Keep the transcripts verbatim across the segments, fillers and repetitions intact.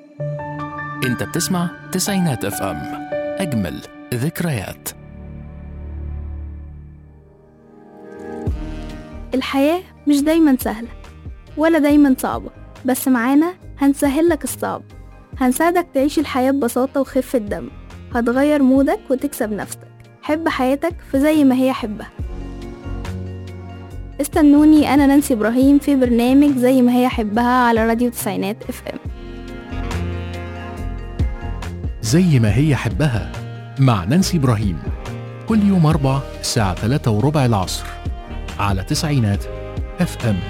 انت بتسمع تسعينات اف ام، اجمل ذكريات. الحياة مش دايما سهلة ولا دايما صعبة، بس معانا هنسهل لك الصعب، هنساعدك تعيش الحياة ببساطة وخفة دم، هتغير مودك وتكسب نفسك. حب حياتك في زي ما هي حبها. استنوني أنا نانسي إبراهيم في برنامج زي ما هي حبها على راديو تسعينات اف ام. زي ما هي حبها مع نانسي إبراهيم، كل يوم أربع الساعة ثلاثة وربع العصر على تسعينات اف ام.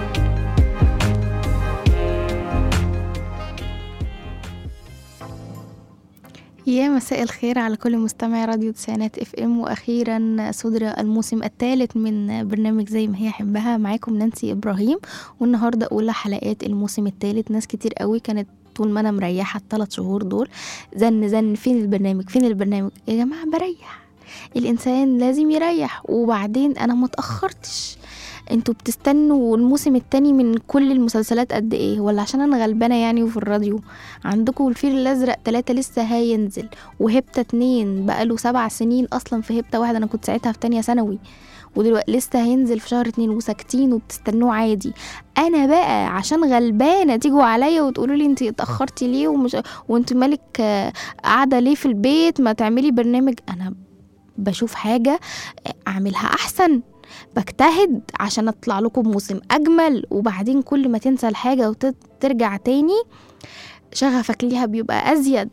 يا مساء الخير على كل مستمع راديو تسعينات اف ام، واخيرا صدر الموسم الثالث من برنامج زي ما هي حبها. معاكم نانسي ابراهيم، والنهارده اولى حلقات الموسم الثالث. ناس كتير قوي كانت طول ما انا مريحه الثلاث شهور دول زن زن فين البرنامج فين البرنامج. يا جماعه بريح، الانسان لازم يريح. وبعدين انا ما اتاخرتش، انتوا بتستنوا الموسم التاني من كل المسلسلات قد ايه؟ ولا عشان انا غلبانه يعني؟ وفي الراديو عندكم الفيل الازرق تلاتة لسه هينزل، وهبته اتنين بقاله سبع سنين اصلا في هبته واحده، انا كنت ساعتها في تانية ثانوي، ودلوقتي لسه هينزل في شهر اتنين وساكتين وبتستنوه عادي. انا بقى عشان غلبانه تيجوا عليا وتقولوا لي انت اتاخرتي ليه ومش وانت مالك قاعده ليه في البيت ما تعملي برنامج؟ انا بشوف حاجه اعملها احسن، بجتهد عشان اطلع لكم بموسم اجمل. وبعدين كل ما تنسى الحاجه وترجع تاني شغفك ليها بيبقى ازيد.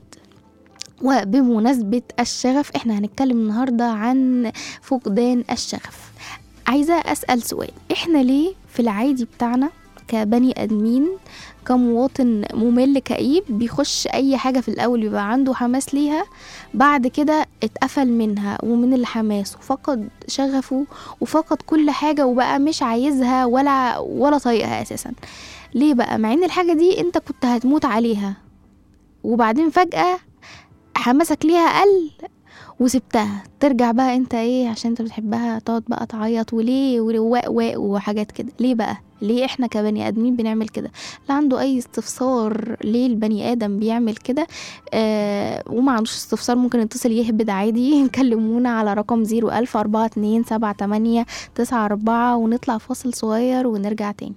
وبمناسبه الشغف، احنا هنتكلم النهارده عن فقدان الشغف. عايزه اسال سؤال، احنا ليه في العادي بتاعنا كبني ادمين كمواطن ممل كئيب بيخش اي حاجه في الاول بيبقى عنده حماس ليها، بعد كده اتقفل منها ومن الحماس وفقد شغفه وفقد كل حاجه وبقى مش عايزها ولا ولا طايقها اساسا؟ ليه بقى؟ مع ان الحاجه دي انت كنت هتموت عليها، وبعدين فجاه حماسك ليها قل وسبتها، ترجع بقى انت ايه عشان انت بتحبها تقعد بقى تعيط وليه ورواق واق وحاجات كده. ليه بقى؟ ليه احنا كبني ادمين بنعمل كده؟ لا عنده اي استفسار ليه البني ادم بيعمل كده آه وما عندوش استفسار ممكن يتصل يهبد عادي. نكلمونا على رقم زيرو الف اربعة اتنين سبعة تمانية تسعة اربعة ونطلع فاصل صغير ونرجع تاني.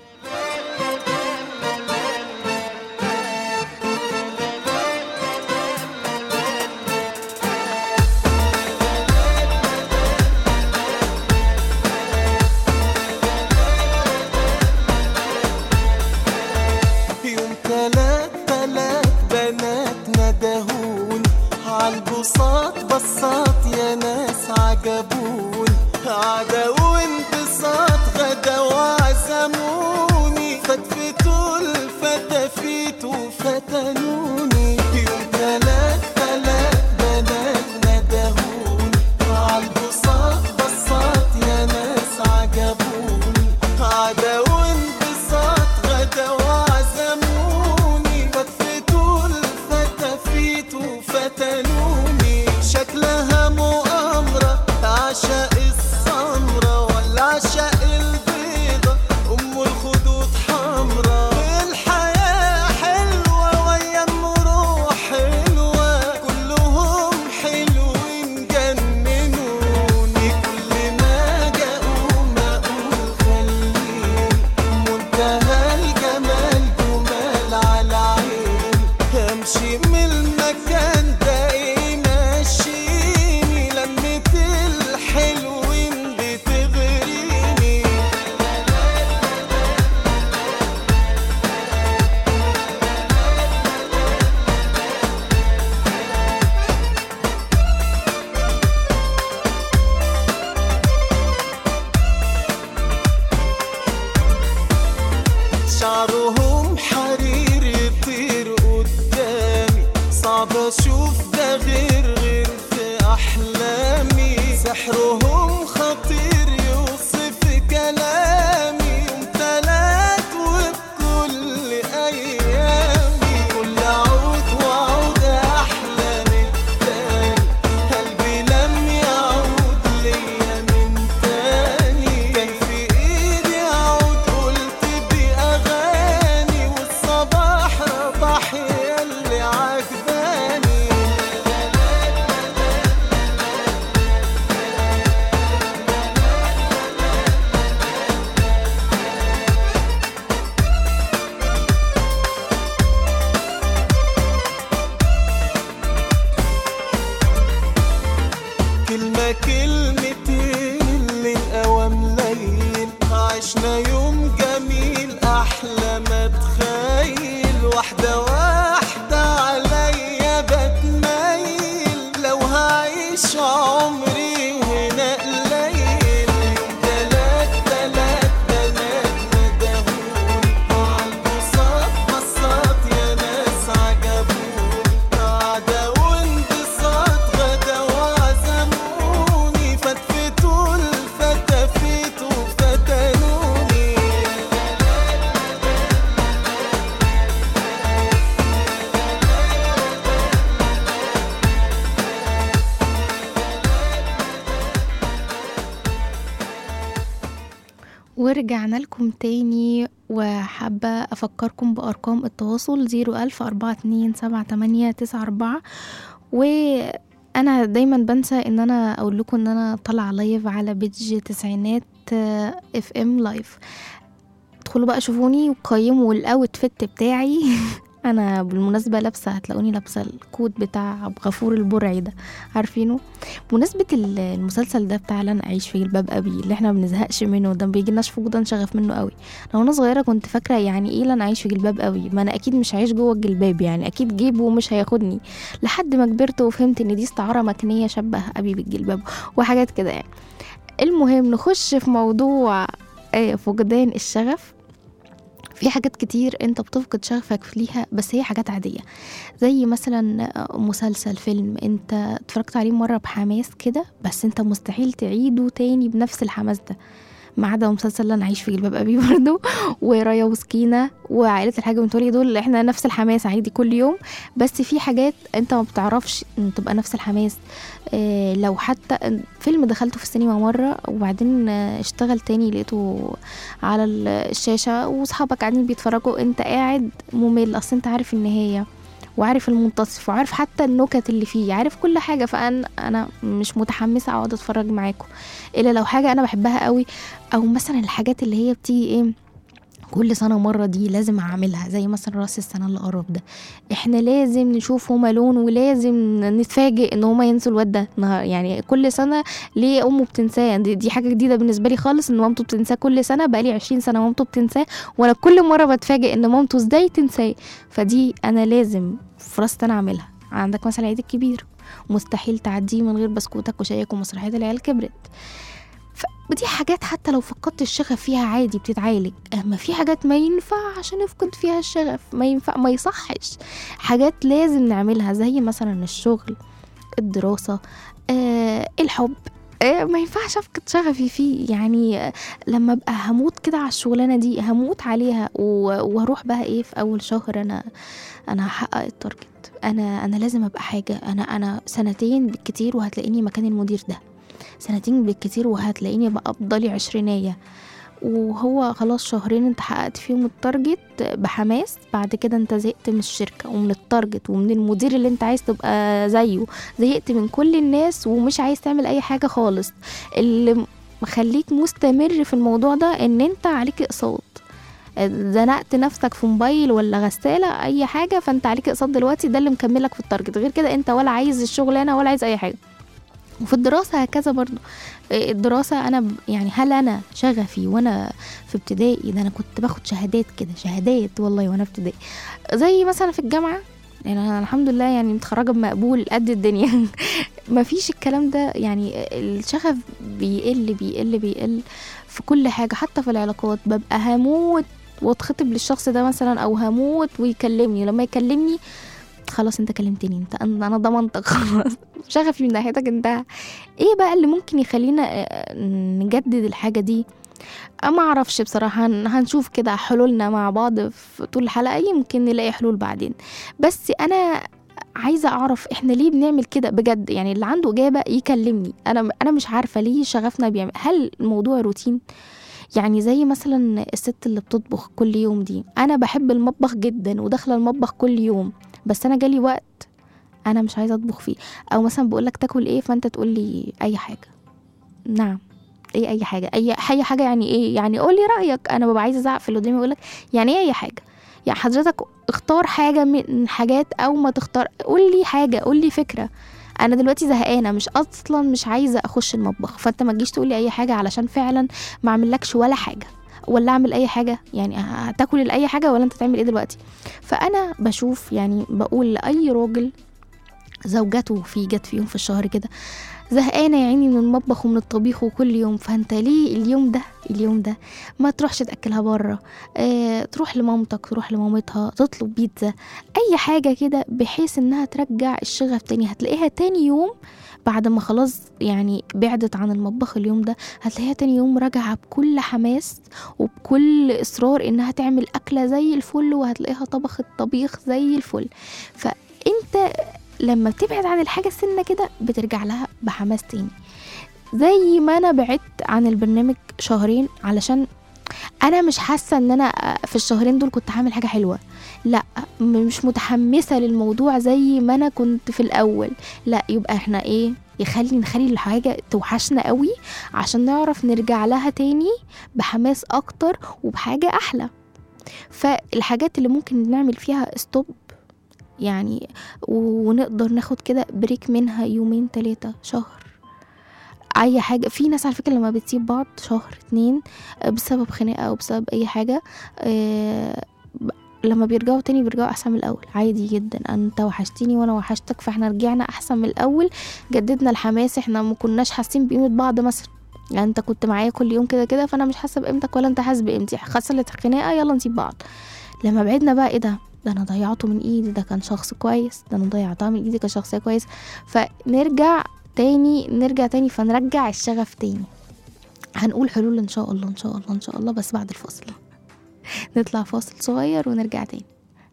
عالبساط بساط يا ناس عجبون، عدا وانبساط غدا وعزموني، فتفتوا الفتافيت وفتنوني. يوم تلات تلات بنات ندهون، عالبساط بساط يا ناس عجبون، عدا وانبساط غدا وعزموني، فتفتوا الفتافيت وفتنوني. شكلها مؤامرة، عشاء السمرة ولا عشاء البيضة، أم الخدود حمرة. الحياة حلوة ويا المروح حلوة، كلهم حلوين جننوني. كل ما جاءوا ما أقول خليني، منتهى الجمال جمال على عيني. همشي من المكان ده ماشيني، لمة الحلوين بتغريني. شعرهم حرير يطير قدامي، صعب اشوف ده غير غير في احلامي. سحرهم خطير يوصف كلامي، يوم تلات وبكل ايامي. كل عود وعود احلى من التاني، قلبي لم يعود ليا من تاني. كان في ايدي عود قلت بأغاني، والصباح رباح يا ورجعنا لكم تاني، وحابة أفكركم بأرقام التواصل زيرو ألف أربعة اتنين سبعة تمانية تسعة أربعة. وأنا دايما بنسى إن أنا أقول لكم إن أنا طلع لايف على بيج تسعينات اف ام لايف. ادخلوا بقى شوفوني وقيموا الاوتفيت بتاعي. انا بالمناسبه لابسه، هتلاقوني لابسه الكود بتاع غفور البرعي ده، عارفينه؟ بمناسبه المسلسل ده بتاع لن اعيش في جلباب ابي اللي احنا ما بنزهقش منه ده، بيجيلناش فقدان شغف منه قوي. انا وانا صغيره كنت فاكره يعني ايه لن اعيش في جلباب ابي، ما انا اكيد مش هعيش جوه الجلباب، يعني اكيد جيبه ومش هياخدني، لحد ما كبرت وفهمت ان دي استعاره مكنيه شبه ابي بالجلباب وحاجات كده يعني. المهم نخش في موضوع فقدان الشغف. في حاجات كتير انت بتفقد شغفك ليها بس هي حاجات عادية، زي مثلا مسلسل فيلم انت اتفرجت عليه مرة بحماس كده، بس انت مستحيل تعيده تاني بنفس الحماس ده، ما عدا مسلسل لن اعيش في جلباب ابي برضو، ورايا وسكينة وعائلة الحاج متولي، دول احنا نفس الحماس عادي كل يوم. بس في حاجات انت ما بتعرفش ان تبقى نفس الحماس. اه لو حتى فيلم دخلته في السينما مرة وبعدين اشتغل تاني لقيته على الشاشة واصحابك قاعدين بيتفرجوا، انت قاعد ممل، اصل انت عارف النهاية وعارف المنتصف وعارف حتى النكت اللي فيه، عارف كل حاجة، فأنا أنا مش متحمسة أقعد أتفرج معاكم إلا لو حاجة أنا بحبها قوي. أو مثلا الحاجات اللي هي بتيجي إيه كل سنة مرة دي لازم أعملها، زي مثلا رأس السنة اللي قرب ده، إحنا لازم نشوف هما لون ولازم نتفاجئ إن هما ينسوا الواد ده. يعني كل سنة ليه أمه بتنساه، دي, دي حاجة جديدة بالنسبة لي خالص إن مامته بتنساه كل سنة، بقالي عشرين سنة مامته بتنساه وأنا كل مرة بتفاجئ إن مامته إزاي تنساه. فدي أنا لازم في رأس السنة أعملها. عندك مثلا العيد الكبير مستحيل تعديه من غير بسكوتك وشايك ومسرحية العيال كبرت. ودي حاجات حتى لو فقدت الشغف فيها عادي بتتعالج. اما في حاجات ما ينفع عشان نفقد فيها الشغف، ما ينفع، ما يصحش، حاجات لازم نعملها زي مثلا الشغل، الدراسة، آه، الحب، آه، ما ينفعش افقد شغفي فيه. يعني آه، لما ابقى هموت كده على الشغلانة دي هموت عليها وهروح بقى ايه في اول شهر انا انا هحقق التارجت، انا انا لازم ابقى حاجة، انا انا سنتين بالكتير وهتلاقيني مكان المدير ده، سنتين بالكتير وهتلاقيني بقى افضلي عشرينية، وهو خلاص شهرين انت حققت فيهم التارجت بحماس، بعد كده انت زهقت من الشركة ومن التارجت ومن المدير اللي انت عايز تبقى زيه، زهقت من كل الناس ومش عايز تعمل اي حاجة خالص. اللي مخليك مستمر في الموضوع ده ان انت عليك اقساط، زنقت نفسك في موبايل ولا غسالة اي حاجة فانت عليك اقساط دلوقتي، ده اللي مكملك في التارجت، غير كده انت ولا عايز الشغلانة ولا عايز اي حاجة. وفي الدراسة هكذا برضو. الدراسة أنا يعني هل أنا شغفي وأنا في ابتدائي ده، أنا كنت باخد شهادات كده، شهادات والله وأنا في ابتدائي، زي مثلا في الجامعة يعني أنا الحمد لله يعني متخرجة بمقبول قد الدنيا. ما فيش الكلام ده، يعني الشغف بيقل بيقل بيقل في كل حاجة، حتى في العلاقات ببقى هموت واتخطب للشخص ده مثلا، أو هموت ويكلمني، لما يكلمني خلاص انت كلمتني، انت انا ضمنتك خلاص، شغفي من ناحيتك انتهى. ايه بقى اللي ممكن يخلينا نجدد الحاجة دي؟ ما اعرفش بصراحة، هنشوف كده حلولنا مع بعض في طول الحلقة، يمكن نلاقي حلول بعدين. بس انا عايزة اعرف احنا ليه بنعمل كده بجد، يعني اللي عنده اجابة يكلمني، انا انا مش عارفة ليه شغفنا بيعمل. هل الموضوع روتين؟ يعني زي مثلا الست اللي بتطبخ كل يوم دي، انا بحب المطبخ جدا وداخله المطبخ كل يوم، بس انا جالي وقت انا مش عايزه اطبخ فيه. او مثلا بقولك تاكل ايه فانت تقول لي اي حاجه. نعم، ايه اي حاجه؟ اي اي حاجه يعني ايه؟ يعني قول لي رايك. انا ببقى عايزه ازعق في اللي قدامي، اقولك يعني ايه اي حاجه؟ يعني حضرتك اختار حاجه من حاجات او ما تختار، قول لي حاجه، قول لي فكره. انا دلوقتي زهقانه، مش اصلا مش عايزه اخش المطبخ، فانت ما تجيش تقول لي اي حاجه علشان فعلا ما اعملكش ولا حاجه ولا اعمل اي حاجه. يعني هتاكل اي حاجه ولا انت تعمل ايه دلوقتي؟ فانا بشوف يعني بقول لاي راجل زوجته في جت في يوم في الشهر كده زهقانه يا عيني من المطبخ ومن الطبيخ وكل يوم، فانت ليه اليوم ده اليوم ده ما تروحش تاكلها بره، اه تروح لمامتك، تروح لمامتها، تطلب بيتزا، اي حاجه كده بحيث انها ترجع الشغف تاني. هتلاقيها تاني يوم بعد ما خلاص يعني بعدت عن المطبخ اليوم ده، هتلاقيها تاني يوم راجعه بكل حماس وبكل اصرار انها تعمل اكله زي الفل، وهتلاقيها طبخت طبيخ زي الفل. فانت لما بتبعد عن الحاجة السنة كده بترجع لها بحماس تاني. زي ما انا بعدت عن البرنامج شهرين علشان انا مش حاسه ان انا في الشهرين دول كنت هعمل حاجه حلوه، لا مش متحمسه للموضوع زي ما انا كنت في الاول. لا يبقى احنا ايه، يخلي نخلي الحاجه توحشنا قوي عشان نعرف نرجع لها تاني بحماس اكتر وبحاجه احلى. فالحاجات اللي ممكن نعمل فيها ستوب يعني، ونقدر ناخد كده بريك منها يومين ثلاثة شهر، اي حاجه. في ناس على فكره لما بتسيب بعض شهر اتنين بسبب خناقه او بسبب اي حاجه، آه لما بيرجعوا تاني بيرجعوا احسن من الاول عادي جدا. انت وحشتني وانا وحشتك، فاحنا رجعنا احسن من الاول، جددنا الحماس. احنا ما كناش حاسين بقيمه بعض مثلا، يعني انت كنت معايا كل يوم كده كده، فانا مش حاسه بقيمتك ولا انت حاسس بقيمتي، حصلت خناقه يلا نسيب بعض. لما بعدنا بقى ايه ده ده انا ضيعته من ايدي، ده كان شخص كويس، ده انا ضيعتها من ايدي كشخصيه كويس. فنرجع تاني نرجع تاني فنرجع الشغف تاني. هنقول حلول ان شاء الله ان شاء الله ان شاء الله، بس بعد الفاصل. نطلع فاصل صغير ونرجع تاني.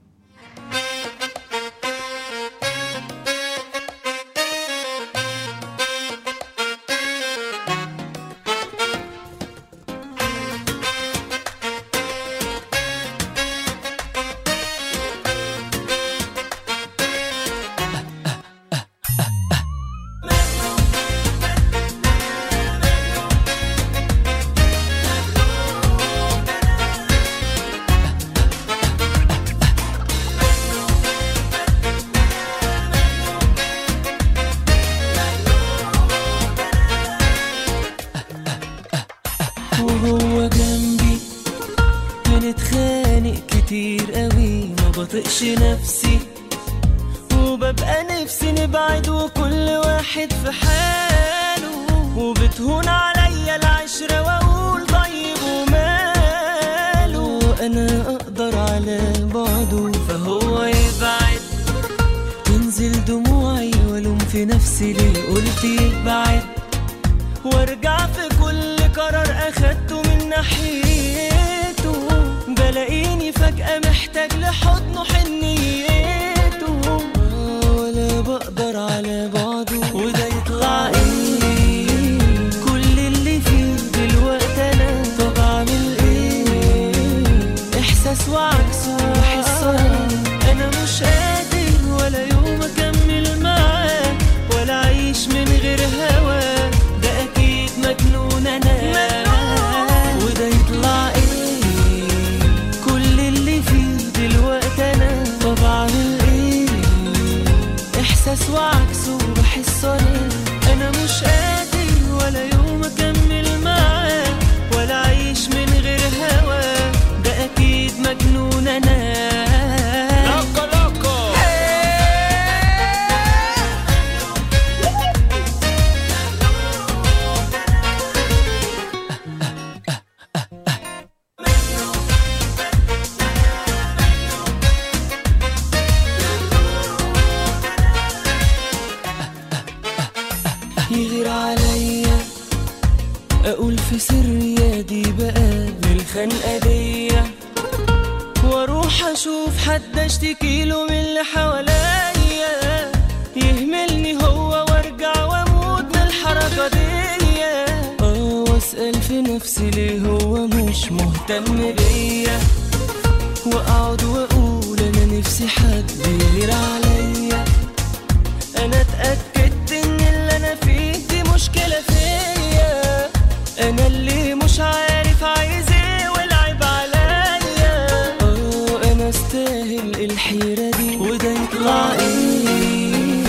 وهو جنبي بنتخانق كتير قوي، ما بطقش نفسي وببقى نفسي نبعد وكل واحد في حاله، وبتهون عليا العشرة واقول طيب وماله. انا اقدر على بعده فهو يبعد، تنزل دموعي والوم في نفسي ليه قلت يبعد، وارجع في كل قرار اخدته من ناحيته، بلاقيني فجأة محتاج لحضنه حنيته، ولا بقدر على بعضه. وده يطلع ايه كل اللي فيه دلوقتي انا، طب اعمل ايه، احساس وعكسه بحس انا مش قادر ولا يوم اكمل معاه، ولا اعيش من غير هواه، ده اكيد مجنون انا. وده يطلع ايه كل اللي فيه دلوقتي انا، طب اعمل ايه، احساس وعكسه بحس انا مش قادر ولا يوم اكمل معاه، ولا اعيش من غير هواه، ده اكيد مجنون انا. يغير عليا اقول في سري يا دي بقى من الخنقه دي، واروح اشوف حد اشتكيله من اللي حواليا، يهملني هو وارجع واموت من الحركه دي. اه واسال في نفسي ليه هو مش مهتم بيا، واقعد واقول انا نفسي حد يغير عليا. انا اتاكدت ان اللي انا فيه دي مشكله فيا، انا اللي مش عارف عايز ايه والعيب عليا. اه انا استاهل الحيره دي. وده يطلع ايه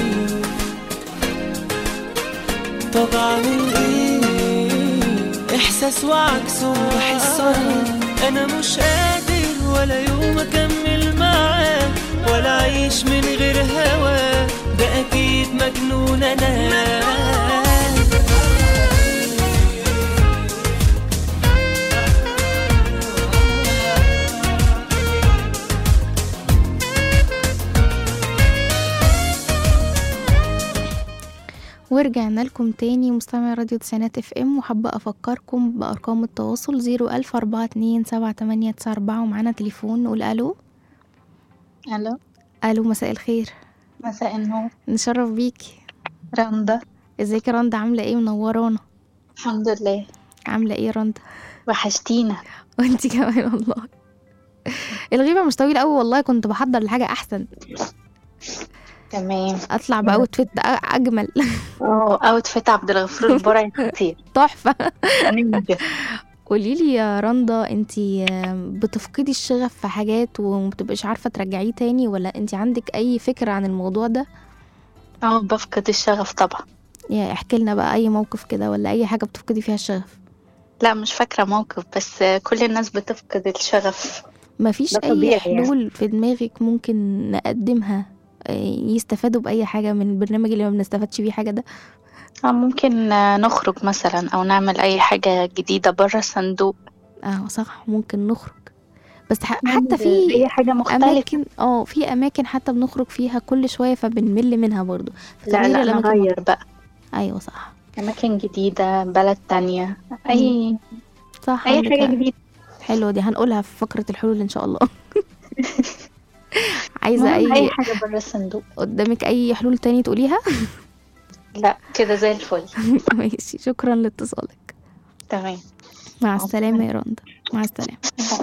طب اعمل ايه، احساس وعكسه بحس انا مش قادر ولا يوم اكمل معاه، ولا اعيش من غير هواه، ده اكيد مجنون انا. ورجعنا لكم تاني مستمع راديو تسعينات اف ام، وحابة افكركم بارقام التواصل زيرو الف اربعة اتنين سبعة تمانية تسعة اربعة، ومعانا تليفون نقول الو. الو الو مساء الخير. مساء النور. نشرف بيكي. رندا. ازيك يا رندا، عاملة ايه؟ منورانا. الحمد لله. عاملة ايه يا رندا؟ وحشتينا. وانتي كمان والله. الغيبة مش طويلة قوي والله، كنت بحضر لحاجة احسن، تمام. اطلع باوتفيت اجمل. اه اوتفيت عبد الغفور البرعي خطير. تحفة. نينجا. قوليلي يا رندا، انتي بتفقدي الشغف في حاجات ومبتبقيش عارفة ترجعيه تاني، ولا انتي عندك اي فكرة عن الموضوع ده؟ اه بفقد الشغف طبعا. يا احكي لنا بقى اي موقف كده ولا اي حاجة بتفقدي فيها الشغف. لا مش فاكرة موقف، بس كل الناس بتفقد الشغف. مفيش ده اي طبيعي حلول في دماغك ممكن نقدمها يستفادوا بأي حاجة من البرنامج اللي ما بنستفادش بيه حاجة ده؟ اه ممكن نخرج مثلا او نعمل اي حاجة جديدة برا الصندوق. اه صح، ممكن نخرج، بس ح- نعمل حتى في اي حاجة مختلفة. اماكن اه في اماكن حتى بنخرج فيها كل شوية فبنمل منها برضو. لا فتغيير لا الاماكن نغير مهم. بقى، ايوه صح. اماكن جديدة، بلد تانية، اي صح اي عندك حاجة حق. جديدة. حلوة دي، هنقولها في فقرة الحلول ان شاء الله. عايزة المهم اي اي حاجة برا الصندوق. قدامك اي حلول تاني تقوليها؟ لا كده زي الفل. ماشي، شكرا لاتصالك. تمام. مع السلامة يا رندا. مع السلامة.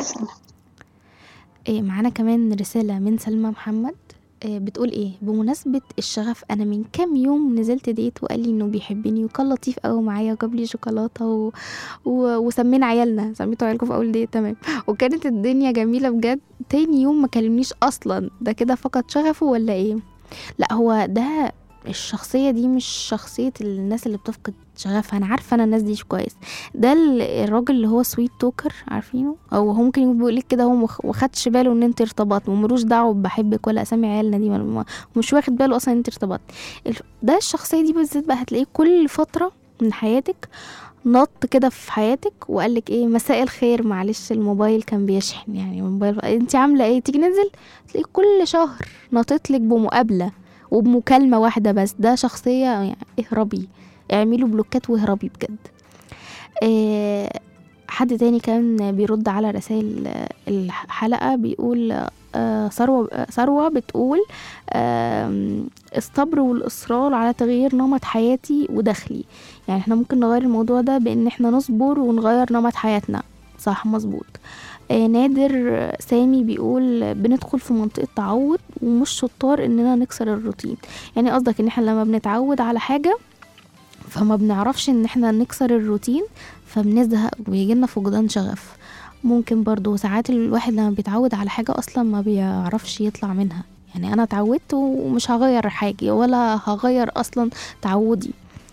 إيه معانا كمان رسالة من سلمى محمد. إيه بتقول ايه؟ بمناسبة الشغف، انا من كام يوم نزلت ديت وقال لي انه بيحبني وكان لطيف قوي معايا وجاب لي شوكولاتة و... و... وسمينا عيالنا، سميتوا عيالكم في اول ديت، تمام، وكانت الدنيا جميلة بجد. تاني يوم ما كلمنيش اصلا، ده كده فقد شغفه ولا ايه؟ لا هو ده، الشخصية دي مش شخصية الناس اللي بتفقد شغفها، انا عارفة انا الناس دي كويس. ده ال- الراجل اللي هو سويت توكر، عارفينه؟ او هو ممكن يقول لك كده هو مخ- وخدش باله ان انت ارتبطت وملوش دعوة بحبك ولا اسامي عيالنا دي، ما- مش واخد باله اصلا ان انت ارتبطت. الف- ده الشخصية دي بالذات بقى هتلاقيه كل فترة من حياتك نط كده في حياتك وقالك ايه، مساء الخير، معلش الموبايل كان بيشحن، يعني الموبايل انت عاملة ايه، تيجي ننزل. تلاقيه كل شهر نطتلك بمقابلة وبمكالمة واحدة بس. ده شخصية يعني اهربي، اعملوا بلوكات واهربي بجد. آه حد تاني كان بيرد على رسائل الحلقة بيقول آه ثروة آه ثروة بتقول آه الصبر والإصرار على تغيير نمط حياتي ودخلي. يعني احنا ممكن نغير الموضوع ده بان احنا نصبر ونغير نمط حياتنا. صح مظبوط. آه نادر سامي بيقول بندخل في منطقة تعود ومش شطار اننا نكسر الروتين. يعني قصدك ان احنا لما بنتعود على حاجة فما بنعرفش ان احنا نكسر الروتين فبنزهق ويجيلنا فقدان شغف. ممكن برضو ساعات الواحد لما بيتعود على حاجة اصلا ما بيعرفش يطلع منها. يعني انا اتعودت ومش هغير حاجة ولا هغير اصلا تعودي.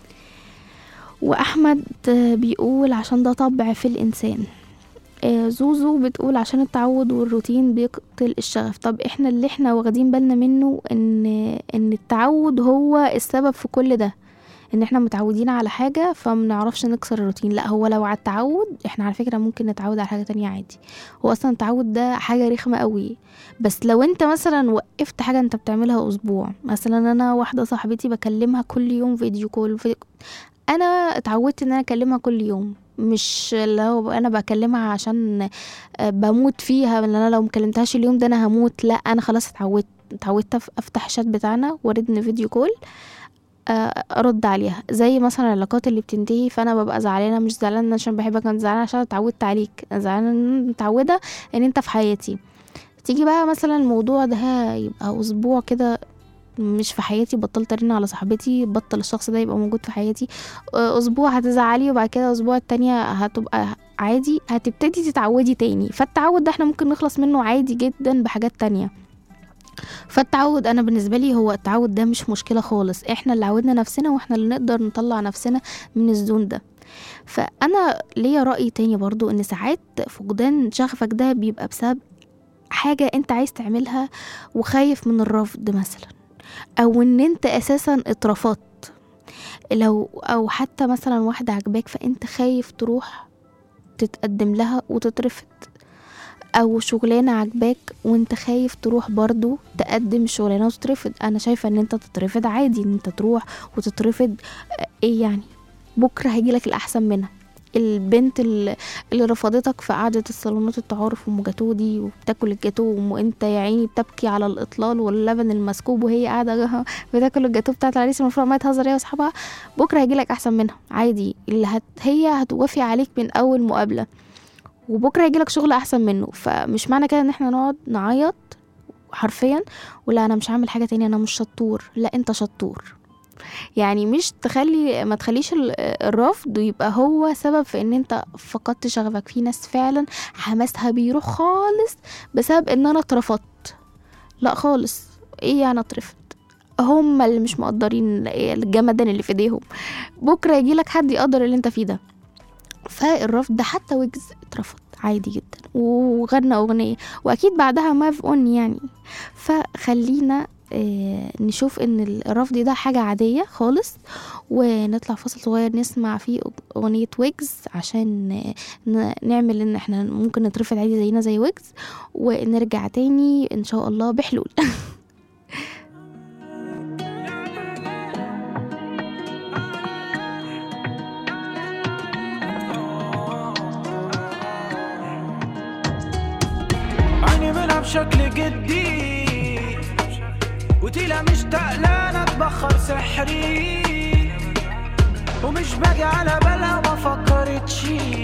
واحمد بيقول عشان ده طبع في الانسان. زوزو بتقول عشان التعود والروتين بيقتل الشغف. طب احنا اللي احنا واخدين بالنا منه ان ان التعود هو السبب في كل ده، ان احنا متعودين على حاجة فمنعرفش نكسر الروتين. لا هو لو على التعود احنا على فكرة ممكن نتعود على حاجة تانية عادي. هو اصلا التعود ده حاجة رخمة قوي، بس لو انت مثلا وقفت حاجة انت بتعملها اسبوع، مثلا انا واحدة صاحبتي بكلمها كل يوم فيديو كول في... انا اتعودت ان انا اكلمها كل يوم، مش لو انا بكلمها عشان بموت فيها، ان انا لو مكلمتهاش اليوم ده انا هموت. لا انا خلاص اتعودت اتعودت افتح الشات بتاعنا واردنا فيديو كول ارد عليها. زي مثلا العلاقات اللي بتنتهي فانا ببقى زعلانه، مش زعلانه عشان بحبك، انا زعلانه عشان اتعودت عليك، زعلانه متعوده ان انت في حياتي. تيجي بقى مثلا الموضوع ده يبقى اسبوع كده مش في حياتي، بطلت ارن على صاحبتي، بطل الشخص ده يبقى موجود في حياتي. اسبوع هتزعلي وبعد كده اسبوع التانية هتبقى عادي، هتبتدي تتعودي تاني. فالتعود ده احنا ممكن نخلص منه عادي جدا بحاجات تانية. فالتعود انا بالنسبه لي هو التعود ده مش مشكله خالص، احنا اللي عودنا نفسنا واحنا اللي نقدر نطلع نفسنا من الزون ده. فانا ليا راي تاني برضو، ان ساعات فقدان شغفك ده بيبقى بسبب حاجه انت عايز تعملها وخايف من الرفض مثلا، او ان انت اساسا اترفضت، لو او حتى مثلا واحده عجباك فانت خايف تروح تتقدم لها وتترفض، او شغلانه عجباك وانت خايف تروح برضو تقدم الشغلانه وتترفض. انا شايفه ان انت تترفض عادي، ان انت تروح وتترفض ايه يعني، بكره هيجيلك الاحسن منها. البنت اللي رفضتك في قعده الصالونات التعارف ام جاتوه دي وبتاكل الجاتوه وانت يا عيني بتبكي على الاطلال واللبن المسكوب وهي قاعده بتاكل الجاتوه بتاعت العريس المفروض ما تهزر هي واصحابها، بكره هيجيلك احسن منها عادي. اللي هت هي هتوافي عليك من اول مقابله. وبكره يجيلك شغل احسن منه. فمش معنى كده ان احنا نقعد نعيط حرفيا ولا انا مش هعمل حاجه تانية، انا مش شطور. لا، انت شطور. يعني مش تخلي ما تخليش الرفض يبقى هو سبب في ان انت فقدت شغفك. في ناس فعلا حماسها بيروح خالص بسبب ان انا اترفضت. لا خالص، ايه يعني اترفض؟ هم اللي مش مقدرين الجمدان اللي في ايديهم. بكره يجي لك حد يقدر اللي انت فيه ده. فالرفض ده حتى ويجز اترفض عادي جدا وغنى اغنيه واكيد بعدها موف اون يعني. فخلينا اه نشوف ان الرفض ده حاجه عاديه خالص، ونطلع فاصل صغير نسمع فيه اغنيه ويجز عشان نعمل ان احنا ممكن نترفض عادي زينا زي ويجز، ونرجع تاني ان شاء الله بحلول. بشكل جدي وتيلا مش تقلانة تبخر سحري، ومش باجي على بالها ما فكرتش،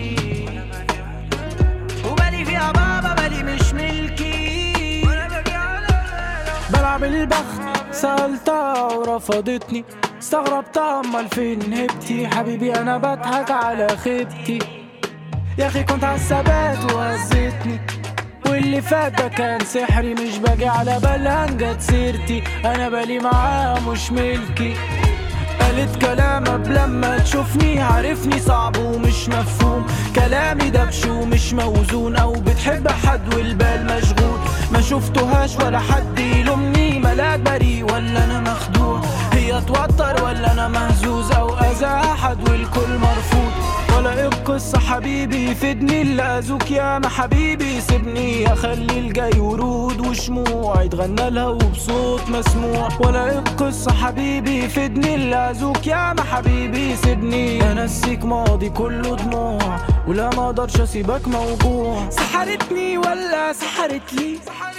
وبالي فيها بابا بالي مش ملكي. بلعب البخت سألتها ورفضتني، استغربتها امال فين هبتي؟ حبيبي انا بضحك على خيبتي، يا اخي كنت عالثبات وهزتني، واللي فات ده كان سحري. مش باجي على بالها جت سيرتي، انا بالي معاها مش ملكي. قالت كلام قبل لما تشوفني، عارفني صعب ومش مفهوم، كلامي دبش ومش موزون، او بتحب حد والبال مشغول. ما شفتهاش ولا حد يلومني، ملاك بريء ولا انا مخدوع، هي توتر ولا انا مهزوز، او اذى احد والكل مرفوض. ولا ايه القصة حبيبي يفيدني، اللي اذوك يا ما حبيبي سيبني، اخلي الجاي ورود وشموع يتغنى لها وبصوت مسموع. ولا ايه القصة حبيبي يفيدني، اللي اذوك يا ما حبيبي سيبني، انسيك ماضي كله دموع، ولا ما اقدرش اسيبك موجوع. سحرتني ولا سحرت لي،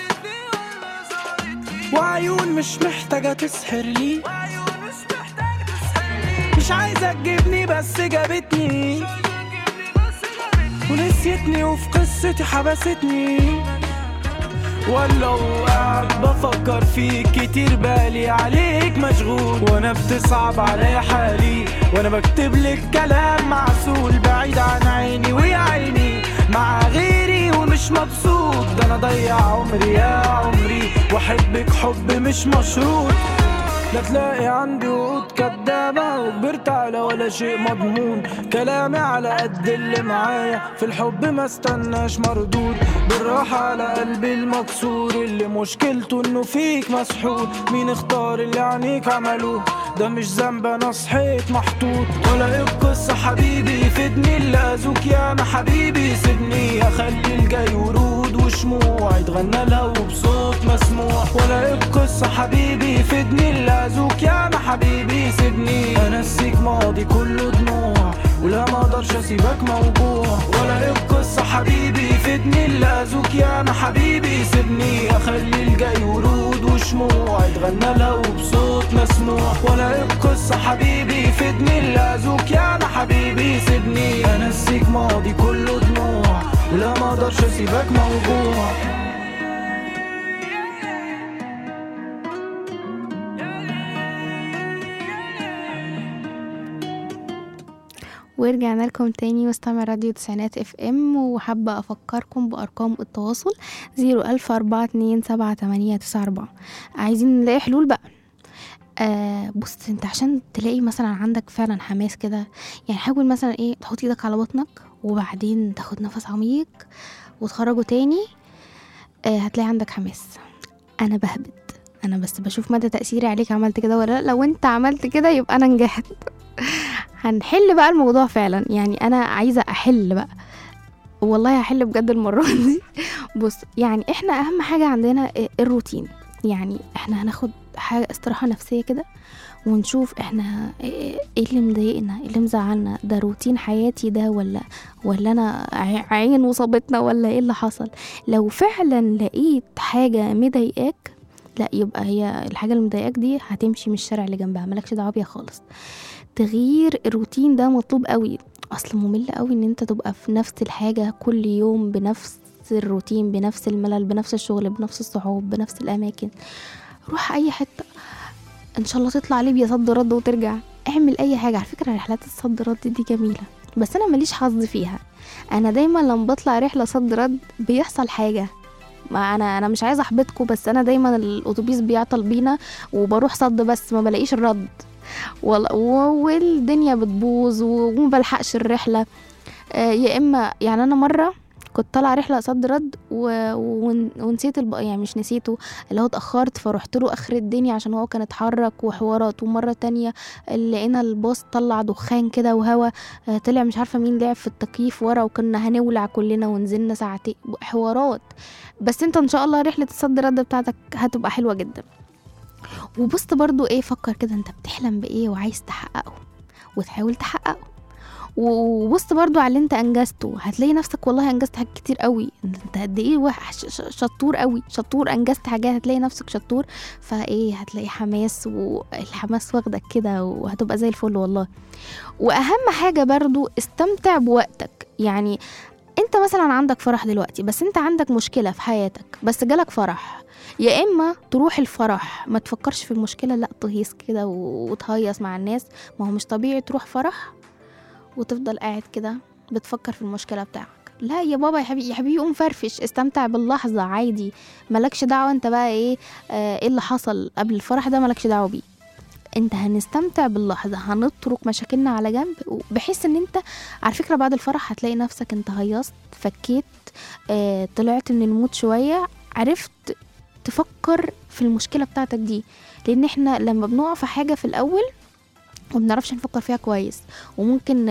وعيون مش محتاجة تسحر لي، مش عايزة تجيبني بس جابتني، ونسيتني وفي قصتي حبستني. ولو قاعد بفكر فيك كتير بالي عليك مشغول، وانا بتصعب علي حالي، وانا بكتب لك كلام معسول بعيد عن عيني ويا عيني مع غيري ومش مبسوط. ده انا ضيع عمري يا عمري، واحبك حب مش مشروط. لا تلاقي عندي وعود كدابة، وكبرت على ولا شيء مضمون، كلامي على قد اللي معايا، في الحب ما استناش مردود. بالراحة على قلبي المكسور، اللي مشكلته انه فيك مسحور. مين اختار اللي عنيك عملوه، ده مش ذنب انا صحيت محطوط. ولا ايه القصة حبيبي يفيدني، اللي اذوك يا ما حبيبي سيبني، اخلي الجاي ورود وشموع يتغنى لها وبصوت مسموع. ولا ايه القصة حبيبي يفيدني، اللي اذوك يا ما حبيبي سيبني، انسيك ماضي كله دموع، ولا ما اقدرش اسيبك موجوع. ولا ايه القصة حبيبي يفيدني، اللي اذوك يا ما حبيبي سيبني، اخلي الجاي ورود وشموع يتغنى لها وبصوت مسموع. ولا ايه القصة حبيبي يفيدني، اللي اذوك يا ما حبيبي سيبني، انسيك ماضي كله دموع، ولا ما اقدرش اسيبك موجوع. ورجعنا لكم تاني مستمع راديو تسعينات اف ام، وحابة افكركم بارقام التواصل زيرو الف اربعة اتنين سبعة تمانية تسعة اربعة. عايزين نلاقي حلول بقى. آه بص، انت عشان تلاقي مثلا عندك فعلا حماس كده، يعني حاول مثلا ايه تحط ايدك على بطنك، وبعدين تاخد نفس عميق وتخرجه تاني. آه هتلاقي عندك حماس. انا بهبد، انا بس بشوف مدى تأثيري عليك عملت كده ولا لا. لو انت عملت كده يبقى انا نجحت. هنحل بقى الموضوع فعلا، يعني انا عايزة احل بقى، والله هحل بجد المرة دي. بص، يعني احنا اهم حاجة عندنا الروتين، يعني احنا هناخد حاجة استراحة نفسية كده، ونشوف احنا ايه اللي مضايقنا، ايه اللي مزعلنا، ده روتين حياتي ده ولا ولا انا عين وصابتنا ولا ايه اللي حصل. لو فعلا لقيت حاجة مضايقاك، لا يبقى هي الحاجة اللي مضايقاك دي هتمشي من الشارع اللي جنبها، مالكش دعوة بيها خالص. تغيير الروتين ده مطلوب قوي. اصل ممل قوي ان انت تبقى في نفس الحاجة كل يوم بنفس الروتين، بنفس الملل، بنفس الشغل، بنفس الصحاب، بنفس الاماكن. روح اي حتة ان شاء الله تطلع ليبيا صد رد وترجع، اعمل اي حاجة. على فكرة رحلات الصد رد دي جميلة، بس انا ماليش حظ فيها. انا دايما لما بطلع رحلة صد رد بيحصل حاجة. ما انا انا مش عايزه احبطكم، بس انا دايما الاتوبيس بيعطل بينا وبروح صد بس ما بلاقيش الرد، والدنيا بتبوظ وما بلحقش الرحله. آه يا اما يعني انا مره كنت طالعه رحله صد رد و... ونسيت الب... يعني مش نسيته، اللي هو اتاخرت فرحت له اخر الدنيا عشان هو كان اتحرك وحوارات. ومره تانية لقينا الباص طلع دخان كده وهوا، آه طلع مش عارفه مين لعب في التكييف ورا وكنا هنولع كلنا ونزلنا ساعتين حوارات. بس انت ان شاء الله رحله الصد رد بتاعتك هتبقى حلوه جدا. وبص برضو ايه، فكر كده انت بتحلم بايه وعايز تحققه وتحاول تحققه. وبص برضو على اللي انت انجزته، هتلاقي نفسك والله انجزت حاجات كتير قوي. انت قد ايه واحد شطور قوي، شطور انجزت حاجات، هتلاقي نفسك شطور. فايه هتلاقي حماس، والحماس واخدك كده وهتبقى زي الفل والله. واهم حاجه برضو استمتع بوقتك. يعني انت مثلا عندك فرح دلوقتي، بس انت عندك مشكلة في حياتك بس جالك فرح، يا اما تروح الفرح ما تفكرش في المشكلة، لا تهيس كده وتهيص مع الناس. ما هو مش طبيعي تروح فرح وتفضل قاعد كده بتفكر في المشكلة بتاعك. لا يا بابا يا حبيبي يا حبيبي قوم فرفش، استمتع باللحظة عادي، ملكش دعوة انت بقى ايه اه ايه اللي حصل قبل الفرح ده، ملكش دعوة بيه. انت هنستمتع باللحظة، هنترك مشاكلنا على جنب، بحيث ان انت على فكرة بعد الفرح هتلاقي نفسك انت هيصت، فكيت، اه طلعت من المود شوية، عرفت تفكر في المشكلة بتاعتك دي. لان احنا لما بنقع في حاجة في الاول ومنعرفش نفكر فيها كويس، وممكن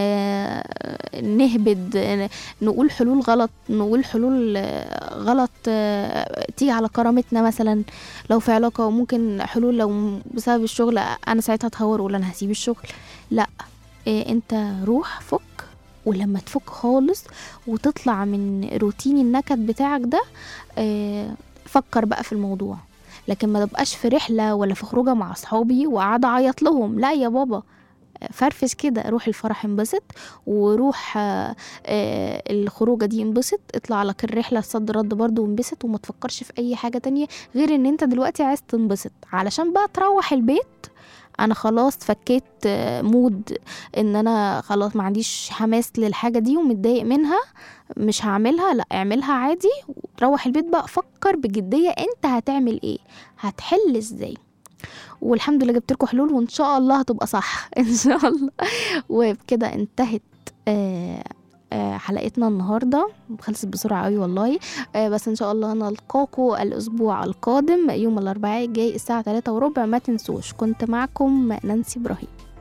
اه نهبد، اه نقول حلول غلط، نقول حلول اه غلط اه تيجي على كرامتنا مثلا لو في علاقة، وممكن حلول لو بسبب الشغل انا ساعتها اتهور ولا انا هسيب الشغل. لا اه انت روح فك، ولما تفك خالص وتطلع من روتين النكد بتاعك ده اه فكر بقى في الموضوع. لكن ما تبقاش في رحلة ولا في خروجة مع أصحابي وقاعدة عيط لهم، لا يا بابا فرفش كده، روح الفرح انبسط، وروح آه آه الخروجة دي انبسط، اطلع لك الرحلة صد رد برضو انبسط، وما تفكرش في أي حاجة تانية غير ان انت دلوقتي عايز تنبسط، علشان بقى تروح البيت انا خلاص فكيت مود ان انا خلاص ما عنديش حماس للحاجة دي ومتضايق منها مش هعملها. لا اعملها عادي، وتروح البيت بقى فكر بجدية انت هتعمل ايه، هتحل ازاي. والحمد لله جبت لكم حلول وان شاء الله هتبقى صح ان شاء الله. وبكده انتهت آه حلقتنا النهارده، خلصت بسرعه قوي والله. آه بس ان شاء الله نلقاكم الاسبوع القادم يوم الاربعاء الجاي الساعه ثلاثة وربع. ما تنسوش، كنت معكم نانسي إبراهيم.